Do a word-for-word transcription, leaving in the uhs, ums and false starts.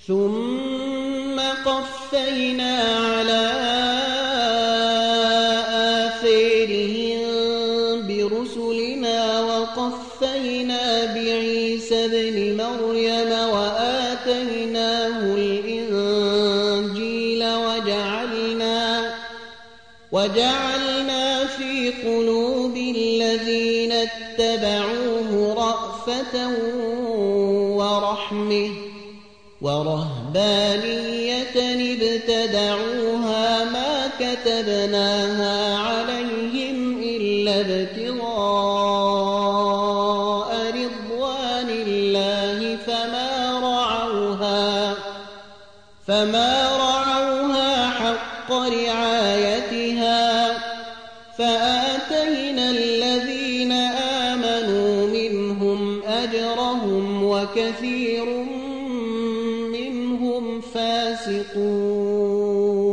ثم قفينا على آثارهم برسلنا وقفينا بعيسى ابن مريم وآتيناه الإنجيل وجعلنا, وجعلنا في قلوب الذين اتبعوه رأفة ورحمة ورهبانية ابتدعوها ما كتبناها عليهم إلا ابتغاء رضوان الله فما رعوها, فما رعوها حق رعايتها فآتينا الذين آمنوا منهم أجرهم وكثير منهم فاسقون.